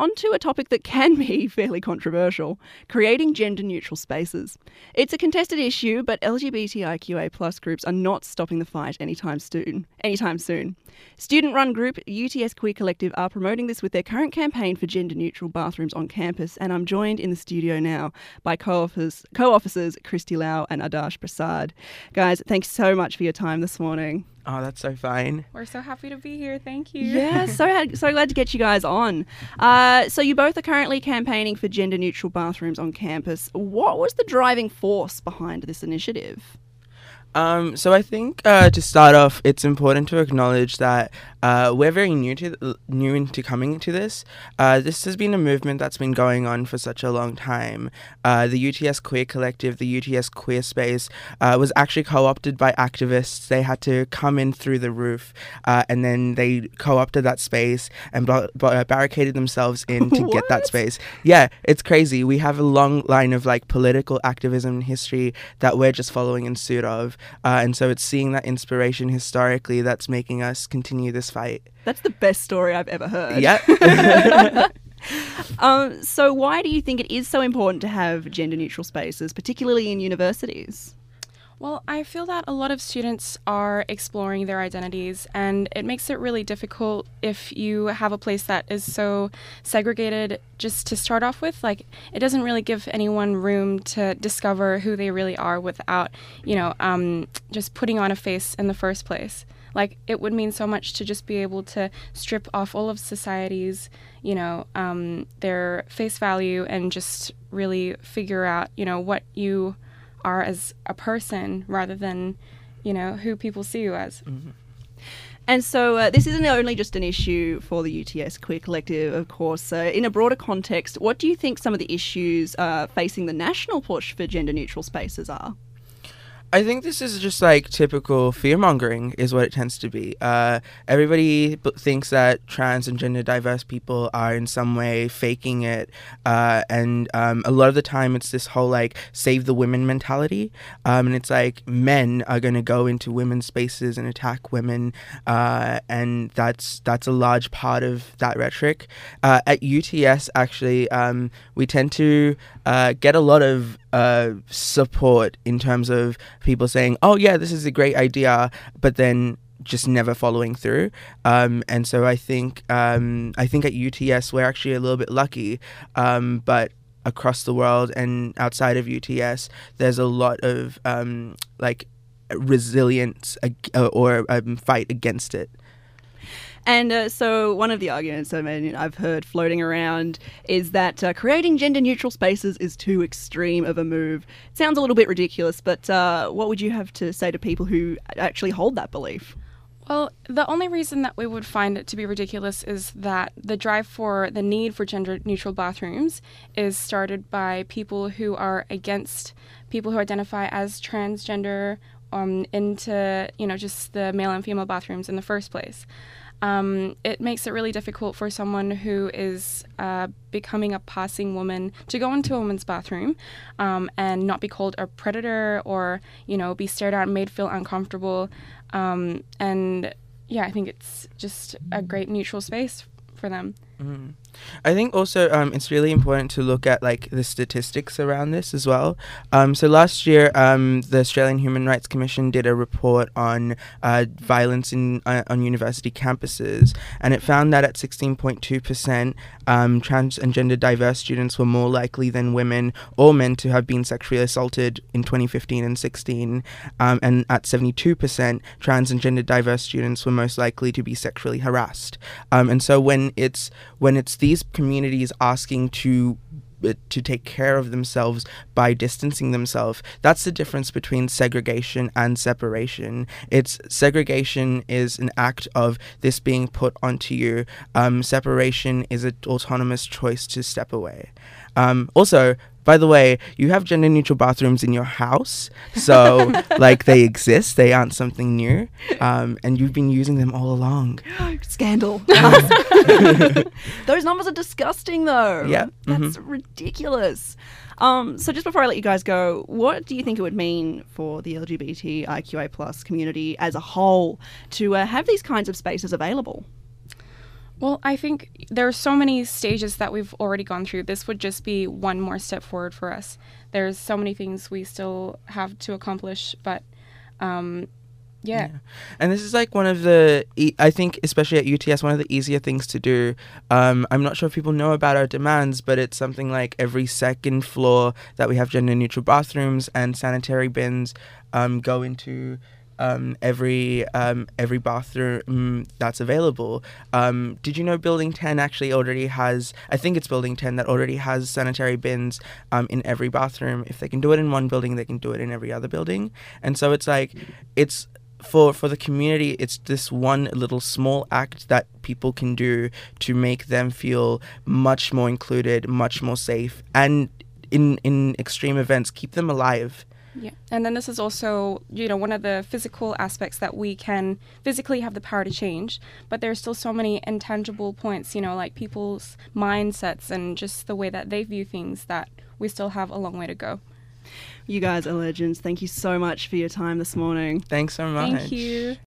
on to a topic that can be fairly controversial, creating gender-neutral spaces. It's a contested issue, but LGBTIQA plus groups are not stopping the fight anytime soon. Student-run group UTS Queer Collective are promoting this with their current campaign for gender-neutral bathrooms on campus, and I'm joined in the studio now by co-officers Christy Lau and Adarsh Prasad. Guys, thanks so much for your time this morning. Oh, that's so fine. We're so happy to be here. Thank you. Yeah, so glad to get you guys on. So you both are currently campaigning for gender-neutral bathrooms on campus. What was the driving force behind this initiative? So I think to start off, it's important to acknowledge that we're very new into coming to this. This has been a movement that's been going on for such a long time. The UTS Queer Collective, the UTS Queer Space, was actually co-opted by activists. They had to come in through the roof, and then they co-opted that space and barricaded themselves in to get that space. Yeah, it's crazy. We have a long line of political activism in history that we're just following in suit of. And so it's seeing that inspiration historically that's making us continue this fight. That's the best story I've ever heard. Yeah. So why do you think it is so important to have gender-neutral spaces, particularly in universities? Well, I feel that a lot of students are exploring their identities, and it makes it really difficult if you have a place that is so segregated just to start off with. It doesn't really give anyone room to discover who they really are without, just putting on a face in the first place. It would mean so much to just be able to strip off all of society's, their face value and just really figure out, what you are as a person rather than, who people see you as. Mm-hmm. And so this isn't only just an issue for the UTS Queer Collective, of course. In a broader context, what do you think some of the issues facing the national push for gender-neutral spaces are? I think this is just typical fear-mongering is what it tends to be. Everybody thinks that trans and gender diverse people are in some way faking it. And a lot of the time it's this whole save the women mentality. And it's men are going to go into women's spaces and attack women. And that's a large part of that rhetoric. At UTS, actually, we tend to get a lot of support in terms of people saying, oh yeah, this is a great idea, but then just never following through. And so I think at UTS we're actually a little bit lucky, but across the world and outside of UTS there's a lot of resilience or fight against it. And so one of the arguments I've heard floating around is that creating gender-neutral spaces is too extreme of a move. It sounds a little bit ridiculous, but what would you have to say to people who actually hold that belief? Well, the only reason that we would find it to be ridiculous is that the drive for the need for gender-neutral bathrooms is started by people who are against people who identify as transgender into, just the male and female bathrooms in the first place. It makes it really difficult for someone who is becoming a passing woman to go into a woman's bathroom and not be called a predator or, be stared at and made feel uncomfortable. And yeah, I think it's just a great neutral space for them. Mm-hmm. I think also it's really important to look at the statistics around this as well. So last year, the Australian Human Rights Commission did a report on violence on university campuses, and it found that at 16.2%, trans and gender diverse students were more likely than women or men to have been sexually assaulted in 2015 and 16, and at 72%, trans and gender diverse students were most likely to be sexually harassed. And so when it's these communities asking to take care of themselves by distancing themselves, that's the difference between segregation and separation. Segregation is an act of this being put onto you. Separation is an autonomous choice to step away. Also, by the way, you have gender-neutral bathrooms in your house, so they exist. They aren't something new, and you've been using them all along. Scandal. Those numbers are disgusting, though. Yeah, that's ridiculous. So just before I let you guys go, what do you think it would mean for the LGBTIQA plus community as a whole to have these kinds of spaces available? Well, I think there are so many stages that we've already gone through. This would just be one more step forward for us. There's so many things we still have to accomplish, but yeah. And this is like one of the, I think, especially at UTS, one of the easier things to do. I'm not sure if people know about our demands, but it's something like every second floor that we have gender neutral bathrooms and sanitary bins go into every bathroom that's available. Did you know Building 10 actually already has, I think it's Building 10 that already has sanitary bins in every bathroom. If they can do it in one building, they can do it in every other building. And so it's like, it's for the community, it's this one little small act that people can do to make them feel much more included, much more safe, and in extreme events, keep them alive. Yeah, and then this is also, one of the physical aspects that we can physically have the power to change, but there's still so many intangible points, like people's mindsets and just the way that they view things, that we still have a long way to go. You guys are legends. Thank you so much for your time this morning. Thanks so much. Thank you.